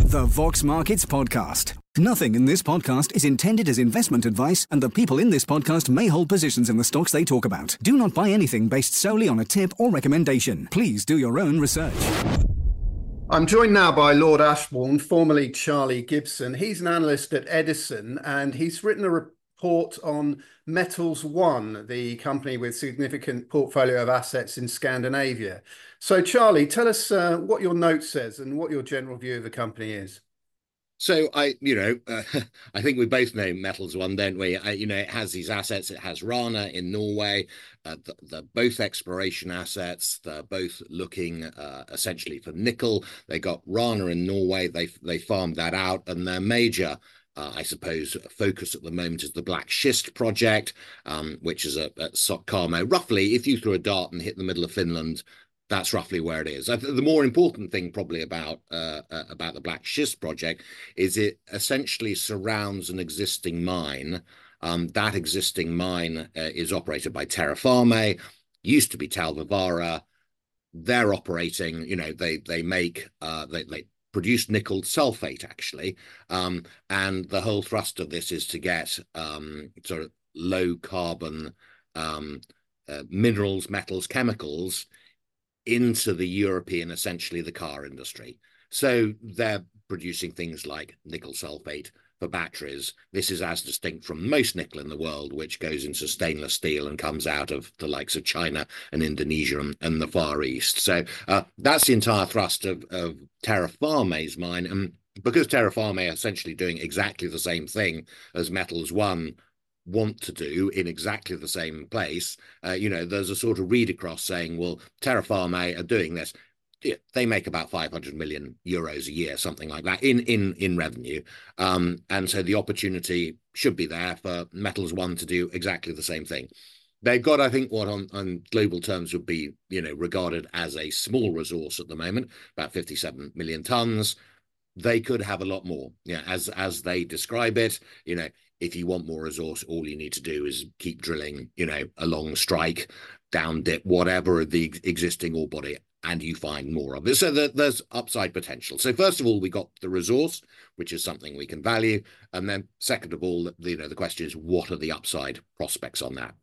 The Vox Markets Podcast. Nothing in this podcast is intended as investment advice, and the people in this podcast may hold positions in the stocks they talk about. Do not buy anything based solely on a tip or recommendation. Please do your own research. I'm joined now by Lord Ashbourne, formerly Charlie Gibson. He's an analyst at Edison, and he's written a report on Metals One, the company with significant portfolio of assets in Scandinavia. So, Charlie, tell us what your note says and what your general view of the company is. So I think we both know Metals One, don't we? It has these assets. It has Rana in Norway. They're both exploration assets. They're both looking essentially for nickel. They got Rana in Norway. They farmed that out, and their major, I suppose, focus at the moment is the Black Schist project, which is at Sotkamo. Roughly, if you threw a dart and hit the middle of Finland, that's roughly where it is. The more important thing probably about the Black Schist project is it essentially surrounds an existing mine. That existing mine is operated by Terrafame, used to be Talvivaara. They're operating, they make, they produce nickel sulfate actually. And the whole thrust of this is to get sort of low carbon minerals, metals, chemicals into the European, essentially the car industry. So they're producing things like nickel sulfate for batteries. This is as distinct from most nickel in the world, which goes into stainless steel and comes out of the likes of China and Indonesia and the Far East. So that's the entire thrust of Terrafame's mine. And because Terrafame are essentially doing exactly the same thing as Metals One want to do in exactly the same place, there's a sort of read across saying, well, Terrafame are doing this. They make about 500 million euros a year, something like that, in revenue. And so the opportunity should be there for Metals One to do exactly the same thing. They've got, I think, what on global terms would be, regarded as a small resource at the moment, about 57 million tons. They could have a lot more, as they describe it. If you want more resource, all you need to do is keep drilling, along strike, down dip, whatever the existing ore body, and you find more of it. So there's upside potential. So first of all, we got the resource, which is something we can value. And then second of all, the question is, what are the upside prospects on that?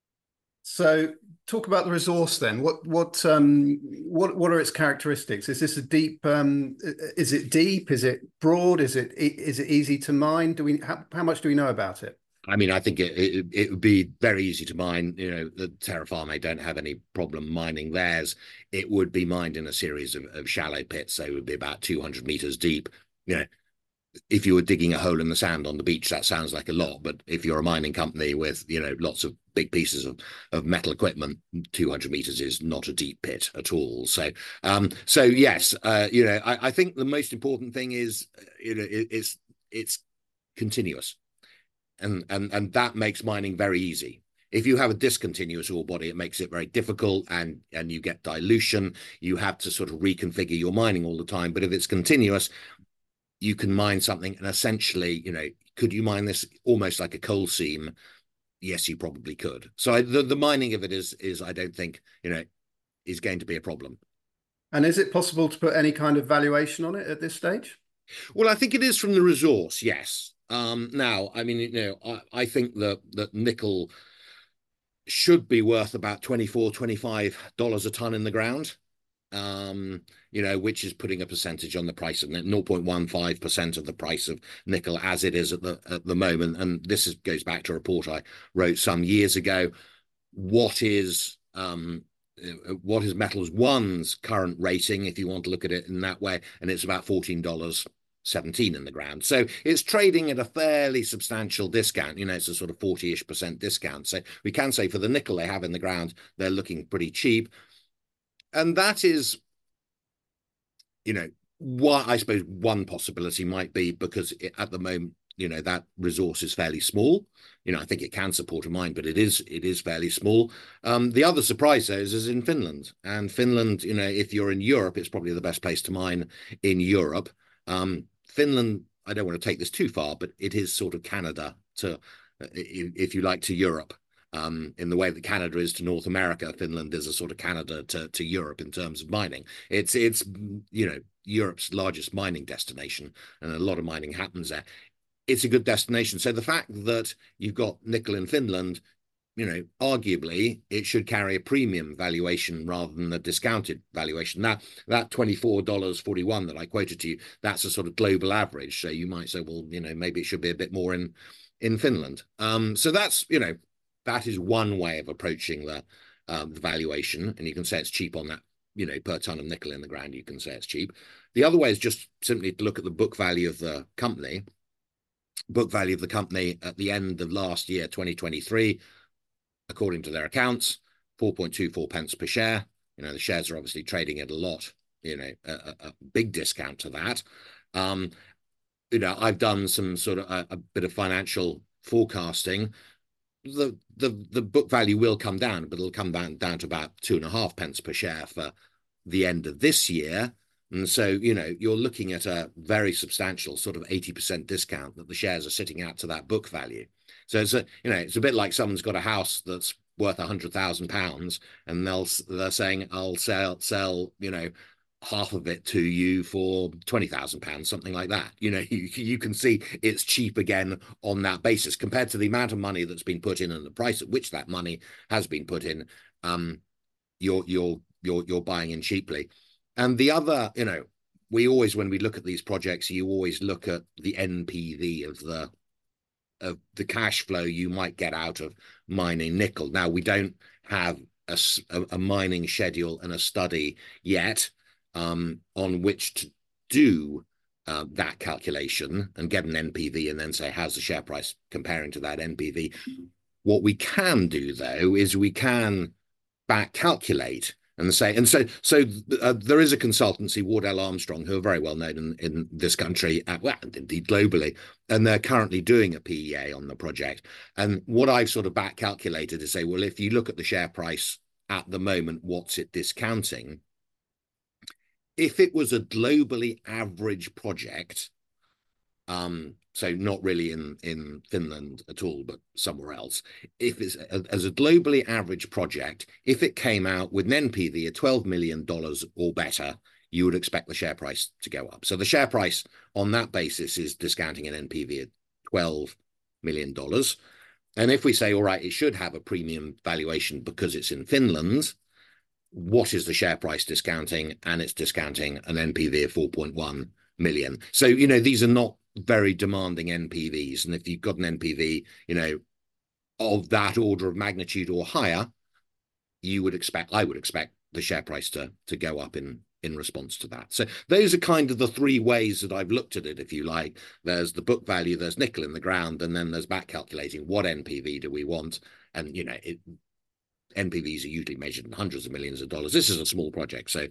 So talk about the resource then. What are its characteristics? Is this a deep? Is it deep? Is it broad? Is it easy to mine? How much do we know about it? I mean, I think it would be very easy to mine. The Terrafame don't have any problem mining theirs. It would be mined in a series of shallow pits, so it would be about 200 meters deep. If you were digging a hole in the sand on the beach, that sounds like a lot. But if you're a mining company with, lots of big pieces of metal equipment, 200 meters is not a deep pit at all. So yes, I think the most important thing is, it's continuous. And that makes mining very easy. If you have a discontinuous ore body, it makes it very difficult, and you get dilution. You have to sort of reconfigure your mining all the time. But if it's continuous, you can mine something, and essentially, could you mine this almost like a coal seam? Yes, you probably could. So the mining of it is I don't think, is going to be a problem. And is it possible to put any kind of valuation on it at this stage? Well, I think it is from the resource, yes. Now, I mean, I think that nickel should be worth about $24-25 a ton in the ground. Which is putting a percentage on the price of 0.15% of the price of nickel as it is at the moment. And this goes back to a report I wrote some years ago. What is Metals One's current rating, if you want to look at it in that way? And it's about $14.17 in the ground. So it's trading at a fairly substantial discount. It's a sort of 40-ish% discount. So we can say for the nickel they have in the ground, they're looking pretty cheap. And that is, what I suppose one possibility might be, because at the moment, that resource is fairly small. I think it can support a mine, but it is fairly small. The other surprise though is in Finland. And Finland, if you're in Europe, it's probably the best place to mine in Europe. Finland, I don't want to take this too far, but it is sort of Canada to, if you like, to Europe. in the way that Canada is to North America. Finland is a sort of Canada to Europe in terms of mining. It's Europe's largest mining destination, and a lot of mining happens there. It's a good destination. So the fact that you've got nickel in Finland, arguably it should carry a premium valuation rather than a discounted valuation. That $24.41 that I quoted to you, that's a sort of global average. So you might say, well, maybe it should be a bit more in Finland. So that's, that is one way of approaching the valuation, and you can say it's cheap on that. Per ton of nickel in the ground, you can say it's cheap. The other way is just simply to look at the book value of the company. Book value of the company at the end of last year, 2023, according to their accounts, 4.24 pence per share. The shares are obviously trading at a lot, a big discount to that. I've done some sort of a bit of financial forecasting. The book value will come down, but it'll come down to about 2.5 pence per share for the end of this year. And so, you're looking at a very substantial sort of 80% discount that the shares are sitting at to that book value. So it's a bit like someone's got a house that's worth £100,000 and they're saying, I'll sell, half of it to you for £20,000, something like that. You can see it's cheap again on that basis compared to the amount of money that's been put in and the price at which that money has been put in. You're buying in cheaply. And the other, we always, when we look at these projects, you always look at the NPV of the cash flow you might get out of mining nickel. Now, we don't have a mining schedule and a study yet on which to do that calculation and get an NPV and then say, how's the share price comparing to that NPV? What we can do, though, is we can back calculate and say, there is a consultancy, Wardell Armstrong, who are very well known in this country, and indeed globally, and they're currently doing a PEA on the project. And what I've sort of back calculated is say, well, if you look at the share price at the moment, what's it discounting? If it was a globally average project, so not really in Finland at all, but somewhere else, if it's as a globally average project, if it came out with an NPV of $12 million or better, you would expect the share price to go up. So the share price on that basis is discounting an NPV at $12 million. And if we say, all right, it should have a premium valuation because it's in Finland, what is the share price discounting? And it's discounting an NPV of 4.1 million. So, these are not very demanding NPVs. And if you've got an NPV, of that order of magnitude or higher, I would expect the share price to go up in response to that. So those are kind of the three ways that I've looked at it, if you like. There's the book value, there's nickel in the ground, and then there's back calculating what NPV do we want. And, NPVs are usually measured in hundreds of millions of dollars. This is a small project. So,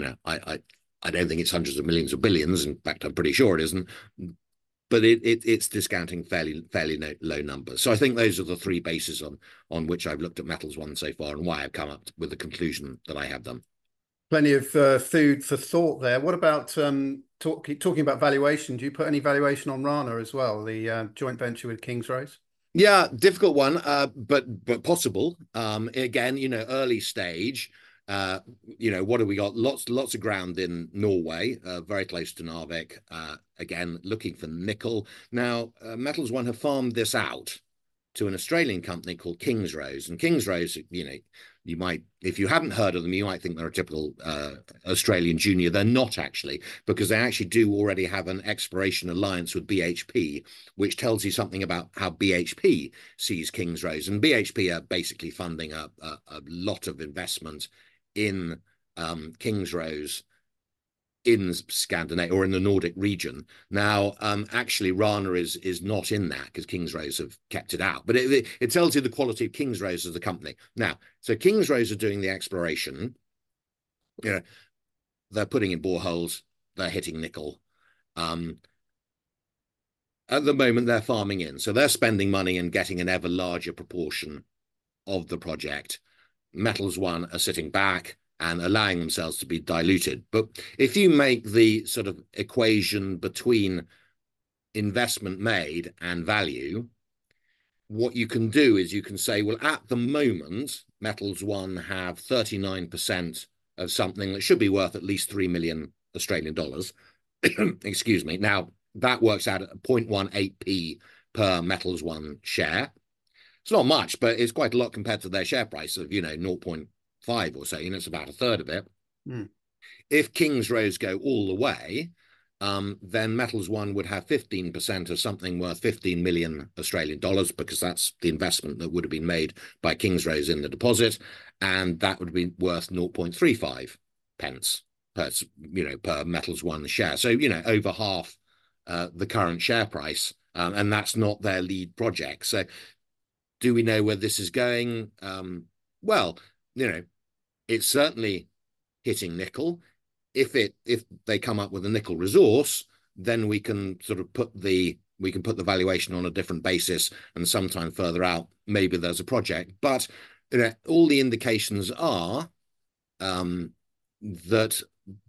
I don't think it's hundreds of millions or billions. In fact, I'm pretty sure it isn't. But it's discounting fairly low numbers. So I think those are the three bases on which I've looked at Metals One so far and why I've come up with the conclusion that I have done. Plenty of food for thought there. What about talking about valuation? Do you put any valuation on Rana as well, the joint venture with Kingsrose? Yeah, difficult one, but possible. Again, early stage. What have we got? Lots of ground in Norway, very close to Narvik. Again, looking for nickel. Now, Metals One have farmed this out to an Australian company called Kingsrose. And Kingsrose, you might, if you haven't heard of them, you might think they're a typical Australian junior. They're not actually, because they actually do already have an exploration alliance with BHP, which tells you something about how BHP sees Kingsrose. And BHP are basically funding a lot of investment in Kingsrose in Scandinavia or in the Nordic region. Now, actually, Rana is not in that because Kingsrose have kept it out. But it tells you the quality of Kingsrose as a company. Now, so Kingsrose are doing the exploration. They're putting in boreholes. They're hitting nickel. At the moment, they're farming in. So they're spending money and getting an ever larger proportion of the project. Metals One are sitting back and allowing themselves to be diluted. But if you make the sort of equation between investment made and value, what you can do is you can say, well, at the moment, Metals One have 39% of something that should be worth at least 3 million Australian dollars. Excuse me. Now, that works out at 0.18p per Metals One share. It's not much, but it's quite a lot compared to their share price of, 0.5 or so. It's about a third of it. Mm. If Kingsrose go all the way, then Metals One would have 15% of something worth 15 million Australian dollars, because that's the investment that would have been made by Kingsrose in the deposit, and that would be worth 0.35 pence per Metals One share. So over half the current share price, and that's not their lead project. So, do we know where this is going? Well, it's certainly hitting nickel. If they come up with a nickel resource, then we can sort of put the valuation on a different basis, and sometime further out, maybe there's a project. But all the indications are that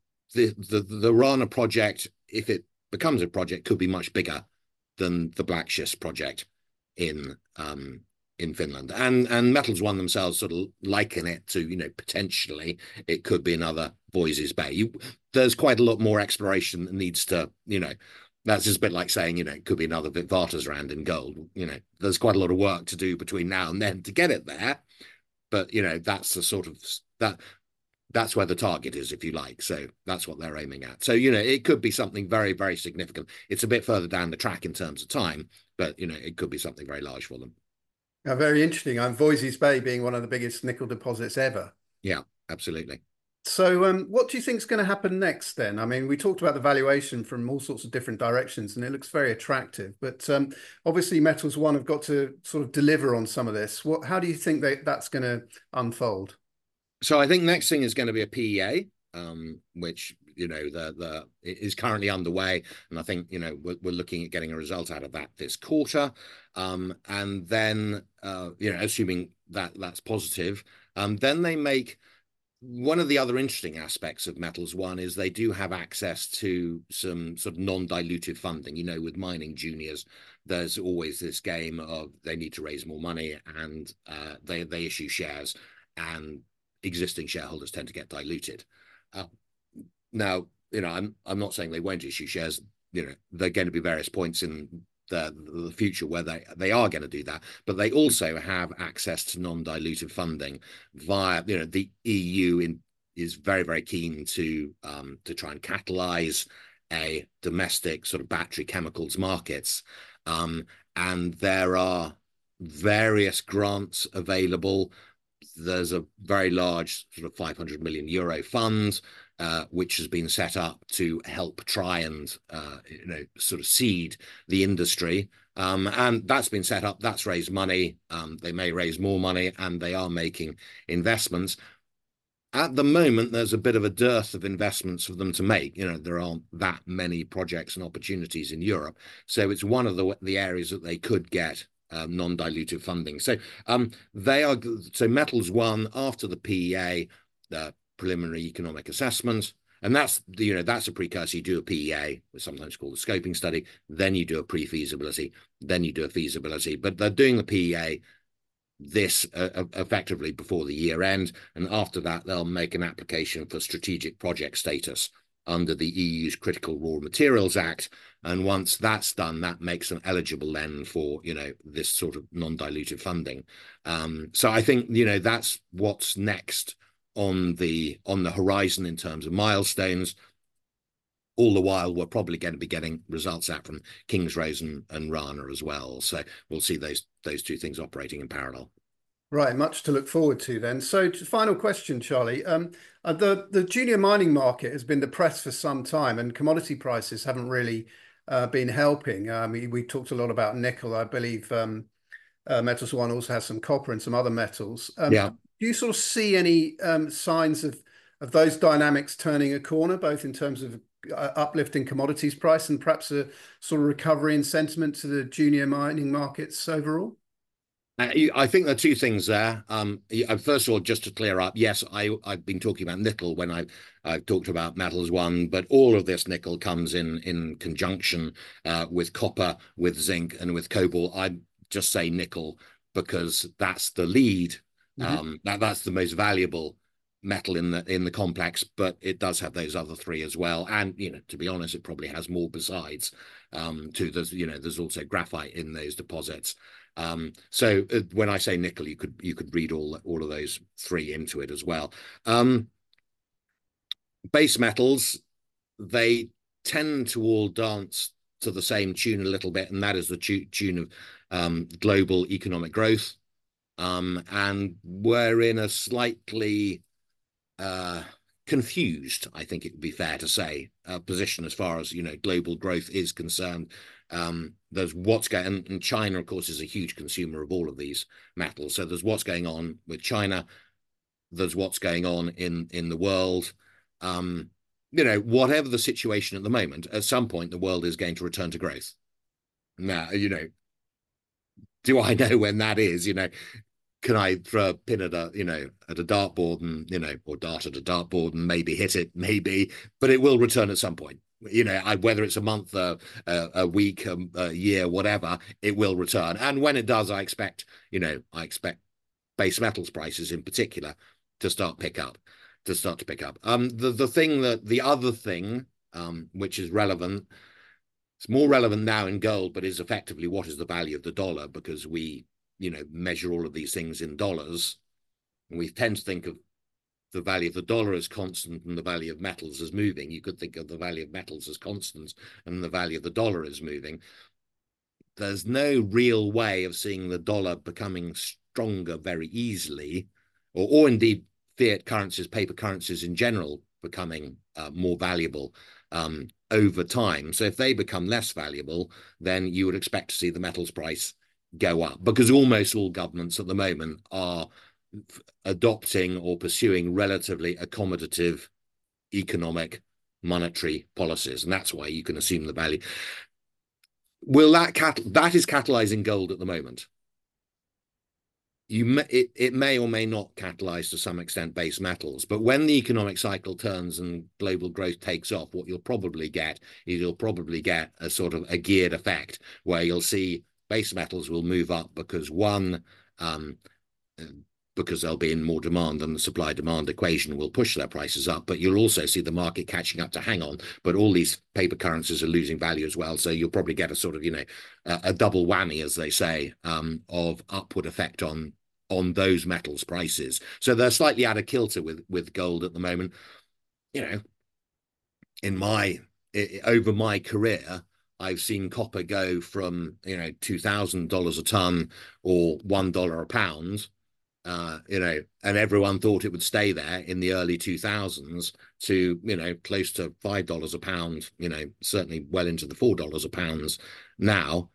the Rana project, if it becomes a project, could be much bigger than the Black Schist project in Finland, and Metals One themselves sort of liken it to, potentially it could be another Voisey's Bay. There's quite a lot more exploration that needs to, that's just a bit like saying, it could be another Witwatersrand in gold. There's quite a lot of work to do between now and then to get it there. But, that's the sort of, that's where the target is, if you like. So that's what they're aiming at. So, it could be something very, very significant. It's a bit further down the track in terms of time, but, it could be something very large for them. Very interesting. Voisey's Bay being one of the biggest nickel deposits ever. Yeah, absolutely. So what do you think is going to happen next then? I mean, we talked about the valuation from all sorts of different directions, and it looks very attractive. But obviously, Metals One have got to sort of deliver on some of this. How do you think that's going to unfold? So I think next thing is going to be a PEA, which it is currently underway, and I think we're looking at getting a result out of that this quarter, and then assuming that that's positive, then they make. One of the other interesting aspects of Metals One is they do have access to some sort of non-dilutive funding. With mining juniors, there's always this game of they need to raise more money, and they issue shares, and existing shareholders tend to get diluted. Now, I'm not saying they won't issue shares. There are going to be various points in the future where they are going to do that, but they also have access to non-dilutive funding via the EU is very, very keen to try and catalyze a domestic sort of battery chemicals markets, and there are various grants available. There's a very large sort of 500 million euro fund which has been set up to help try and sort of seed the industry, and that's been set up. That's raised money. They may raise more money, and they are making investments. At the moment, there's a bit of a dearth of investments for them to make. There aren't that many projects and opportunities in Europe, so it's one of the areas that they could get non-dilutive funding. So Metals One, after the PEA, the preliminary economic assessment, and that's a precursor. You do a PEA, it's sometimes called a scoping study, then you do a pre-feasibility, then you do a feasibility. But they're doing the PEA this effectively before the year end, and after that they'll make an application for strategic project status under the EU's Critical Raw Materials Act, and once that's done, that makes them eligible then for this sort of non-dilutive funding. So I think that's what's next on the horizon in terms of milestones. All the while, we're probably going to be getting results out from Kingsrose and Rana as well. So we'll see those two things operating in parallel. Right, much to look forward to then. So final question, Charlie. The junior mining market has been depressed for some time, and commodity prices haven't really been helping. We talked a lot about nickel. I believe Metals One also has some copper and some other metals. Yeah. Do you sort of see any signs of those dynamics turning a corner, both in terms of uplifting commodities price and perhaps a sort of recovery in sentiment to the junior mining markets overall? I think there are two things there. First of all, just to clear up, yes, I've been talking about nickel when I've talked about Metals One, but all of this nickel comes in conjunction with copper, with zinc, and with cobalt. just say nickel because that's the lead. That's the most valuable metal in the complex, but it does have those other three as well. And to be honest, it probably has more besides. Too, there's also graphite in those deposits. So when I say nickel, you could read all of those three into it as well. Base metals, they tend to all dance to the same tune a little bit, and that is the tune of global economic growth. And we're in a slightly confused, I think it would be fair to say, position as far as global growth is concerned. There's what's going, and China, of course, is a huge consumer of all of these metals. So there's what's going on with China. There's what's going on in the world. Whatever the situation at the moment, at some point the world is going to return to growth. Now, do I know when that is? Can I throw a pin at a dartboard and or dart at a dartboard and maybe hit it? Maybe, but it will return at some point. Whether it's a month, a week, a year, whatever, it will return. And when it does, I expect base metals prices in particular to start to pick up. The other thing, which is relevant, it's more relevant now in gold, but is effectively what is the value of the dollar, because we measure all of these things in dollars. And we tend to think of the value of the dollar as constant and the value of metals as moving. You could think of the value of metals as constant and the value of the dollar as moving. There's no real way of seeing the dollar becoming stronger very easily, or indeed fiat currencies, paper currencies in general, becoming more valuable over time. So if they become less valuable, then you would expect to see the metals price go up, because almost all governments at the moment are adopting or pursuing relatively accommodative economic monetary policies, and that's why you can assume the value. That is catalyzing gold at the moment. It may or may not catalyze to some extent base metals, but when the economic cycle turns and global growth takes off, what you'll probably get is a sort of a geared effect where you'll see base metals will move up because because there'll be in more demand, and the supply-demand equation will push their prices up. But you'll also see the market catching up to hang on. But all these paper currencies are losing value as well. So you'll probably get a sort of, a double whammy, as they say, of upward effect on those metals prices. So they're slightly out of kilter with gold at the moment. Over my career, I've seen copper go from $2,000 a ton or $1 a pound, and everyone thought it would stay there in the early 2000s to close to $5 a pound, certainly well into the $4 a pound now.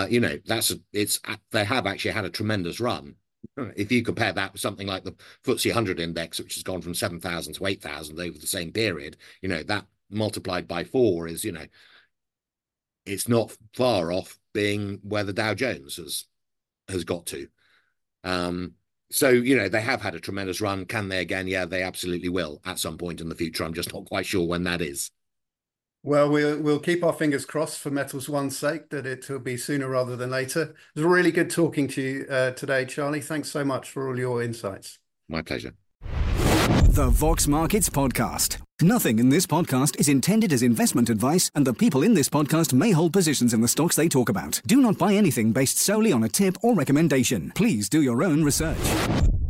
They have actually had a tremendous run. If you compare that with something like the FTSE 100 index, which has gone from 7,000 to 8,000 over the same period, that multiplied by 4 is, it's not far off being where the Dow Jones has got to. So, they have had a tremendous run. Can they again? Yeah, they absolutely will at some point in the future. I'm just not quite sure when that is. Well, we'll keep our fingers crossed for Metals One's sake that it will be sooner rather than later. It was really good talking to you today, Charlie. Thanks so much for all your insights. My pleasure. The Vox Markets Podcast. Nothing in this podcast is intended as investment advice, and the people in this podcast may hold positions in the stocks they talk about. Do not buy anything based solely on a tip or recommendation. Please do your own research.